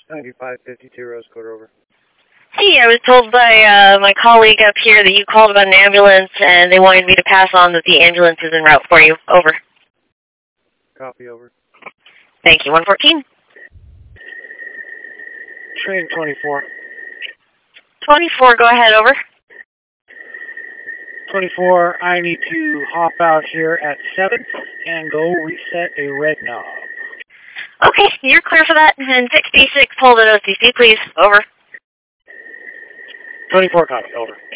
9552 Rose Quarter, over. Hey, I was told by my colleague up here that you called about an ambulance and they wanted me to pass on that the ambulance is en route for you. Over. Copy, over. Thank you. 114. Train 24. 24, go ahead, over. 24, I need to hop out here at 7 and go reset a red knob. Okay, you're clear for that. And 66, hold at OCC, please. Over. 24, copy, over.